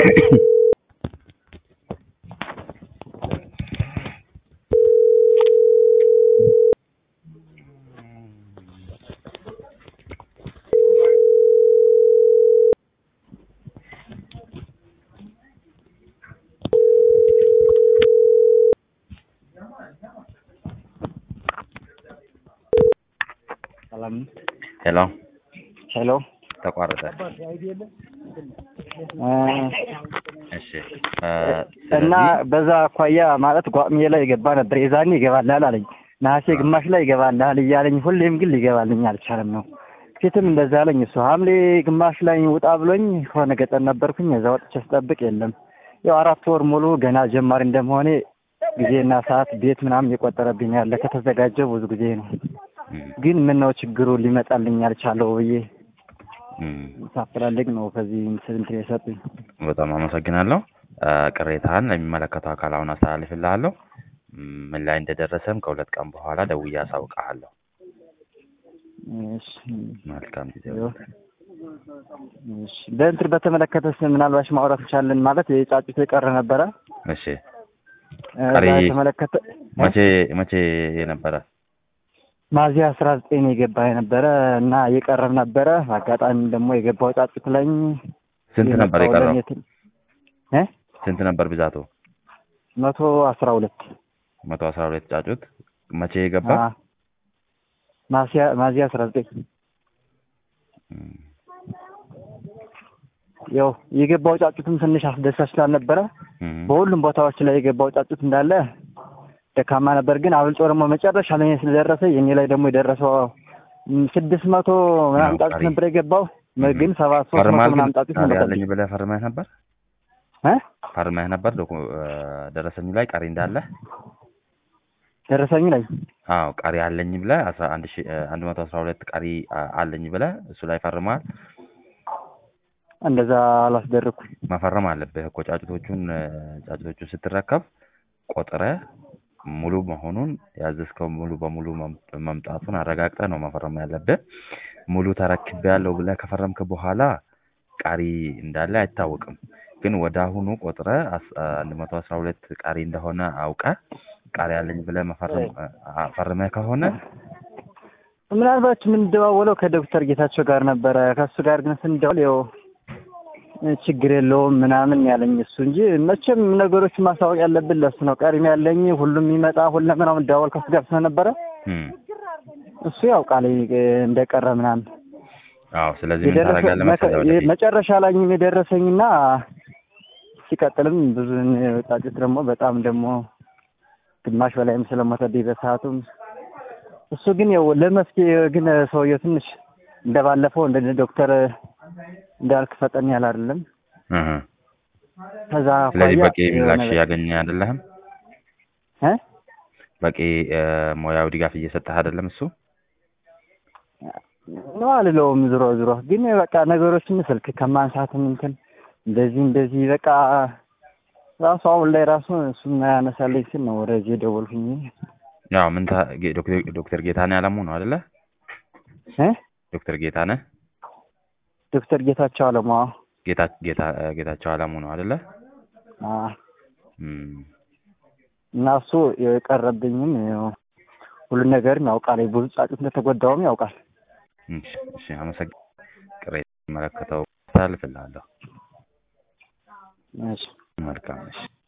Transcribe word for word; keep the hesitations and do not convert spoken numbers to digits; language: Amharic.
ሰላም ሄሎ ሄሎ ተቋረጠ። እሺ እና በዛ አኳያ ማለት ጓጥሜ ላይ ይገባ ነበር። የዛኔ ይገባልሃል አለኝ። ነሐሴ ግማሽ ላይ ይገባልሃል እያለኝ ሁሌም ግን ሊገባልኝ አልቻለም ነው። ፊትም እንደዛ አለኝ። እሱ ሐምሌ ግማሽ ላይ ውጣ ብሎኝ ሆነ ገጠር ነበርኩኝ። እዛ ወጥቼ ስጠብቅ የለም። ያው አራት ወር ሙሉ ገና ጀማሪ እንደመሆኔ ጊዜና ሰዓት ቤት ምናምን የቆጠረብኝ ያለ ከተዘጋጀው ብዙ ጊዜ ነው። ግን ምን ነው ችግሩ ሊመጣልኝ አልቻለው ብዬ ሳፈላልግ ነው ከዚህ እንትን የሰጡኝ። በጣም አመሰግናለሁ። ቅሬታህን ለሚመለከተው አካል አሁን አስተላልፍልሃለሁ። ምን ላይ እንደደረሰም ከሁለት ቀን በኋላ ደውዬ አሳውቅሃለሁ። እሺ መልካም ጊዜ። እሺ በእንትን በተመለከተስ ምናልባሽ ማውራት እንችላለን ማለት የጫጩት የቀረ ነበረ። እሺ ቀሪ ተመለከተ መቼ መቼ የነበረ ሚያዝያ አስራ ዘጠኝ የገባ የነበረ እና የቀረብ ነበረ። አጋጣሚ ደግሞ የገባው ጫጩት ላይ ስንት ነበር የቀረው? እ ስንት ነበር ብዛቱ? መቶ አስራ ሁለት መቶ አስራ ሁለት ጫጩት መቼ የገባ? ሚያዝያ ሚያዝያ አስራ ዘጠኝ ያው የገባው ጫጩትም ትንሽ አስደሳች ስላልነበረ በሁሉም ቦታዎች ላይ የገባው ጫጩት እንዳለ ደካማ ነበር። ግን አብልጦ ደግሞ መጨረሻ ላይ ስለደረሰ የኔ ላይ ደግሞ የደረሰው ስድስት መቶ ምናምን ጫጩት ነበር የገባው። ግን ሰባት ሶስት መቶ ምናምን ጫጩት ነበር ያለኝ ብለህ ፈርመህ ነበር እ ፈርመህ ነበር ደረሰኝ ላይ ቀሪ እንዳለ ደረሰኝ ላይ አዎ ቀሪ አለኝ ብለህ አስራ አንድ ሺህ አንድ መቶ አስራ ሁለት ቀሪ አለኝ ብለህ እሱ ላይ ፈርመሃል? እንደዛ አላስደረኩም። መፈረም አለብህ እኮ ጫጩቶቹን ጫጩቶቹን ስትረከብ ቆጥረህ ሙሉ መሆኑን ያዘዝከው ሙሉ በሙሉ መምጣቱን አረጋግጠህ ነው መፈረም ያለብህ። ሙሉ ተረክቤያለሁ ብለህ ከፈረምክ በኋላ ቀሪ እንዳለ አይታወቅም። ግን ወዳሁኑ ቆጥረህ አንድ መቶ አስራ ሁለት ቀሪ እንደሆነ አውቀህ ቀሪ አለኝ ብለህ መፈረም ፈርመህ ከሆነ ምናልባት ምን ደዋወለው ከዶክተር ጌታቸው ጋር ነበረ። ከሱ ጋር ግን ስንደዋል ያው ችግር የለውም ምናምን ያለኝ እሱ እንጂ መቼም ነገሮች ማሳወቅ ያለብን ለሱ ነው። ቀሪም ያለኝ ሁሉም ይመጣ ሁሉም ምናምን ደዋወል ከሱ ጋር ስለነበረ እሱ ያው ቃል እንደቀረ ምናምን አዎ። ስለዚህ ምን ታደርጋለህ መሰለህ መጨረሻ ላይ የደረሰኝና ሲቀጥልም ብዙ ጫጩት ደግሞ በጣም ደግሞ ግማሽ በላይም ስለሞተብኝ በሰዓቱም እሱ ግን ያው ለመፍትሄ ግን ሰውየው ትንሽ እንደባለፈው እንደ ዶክተር እንዳልክ ፈጠን ያለ አይደለም። እህ ከዛ ስለዚህ በቂ ምላሽ ያገኘ አይደለም እ በቂ ሞያው ድጋፍ እየሰጠህ አይደለም እሱ ነው አልለውም። ዝሮ ዝሮ ግን በቃ ነገሮችን ስልክ ከማንሳትም እንትን እንደዚህ እንደዚህ በቃ ራሱ አሁን ላይ ራሱ እሱን ያነሳልኝ ሲል ነው ወደዚህ ደወልኩኝ። ያው ምን ዶክተር ዶክተር ጌታነህ አለሙ ነው አይደለ? እ ዶክተር ጌታነህ ዶክተር ጌታቸው አለሙ ጌታ ጌታ ጌታቸው አለሙ ነው አይደለ? አዎ እም እና እሱ የቀረብኝም ሁሉ ነገር ያውቃል። ብዙ ጫጩት እንደተጎዳውም ያውቃል። እሺ እሺ አመሰግናለሁ። ቅሬታ መለከተው ታልፍልሃለሁ። እሺ መልካም እሺ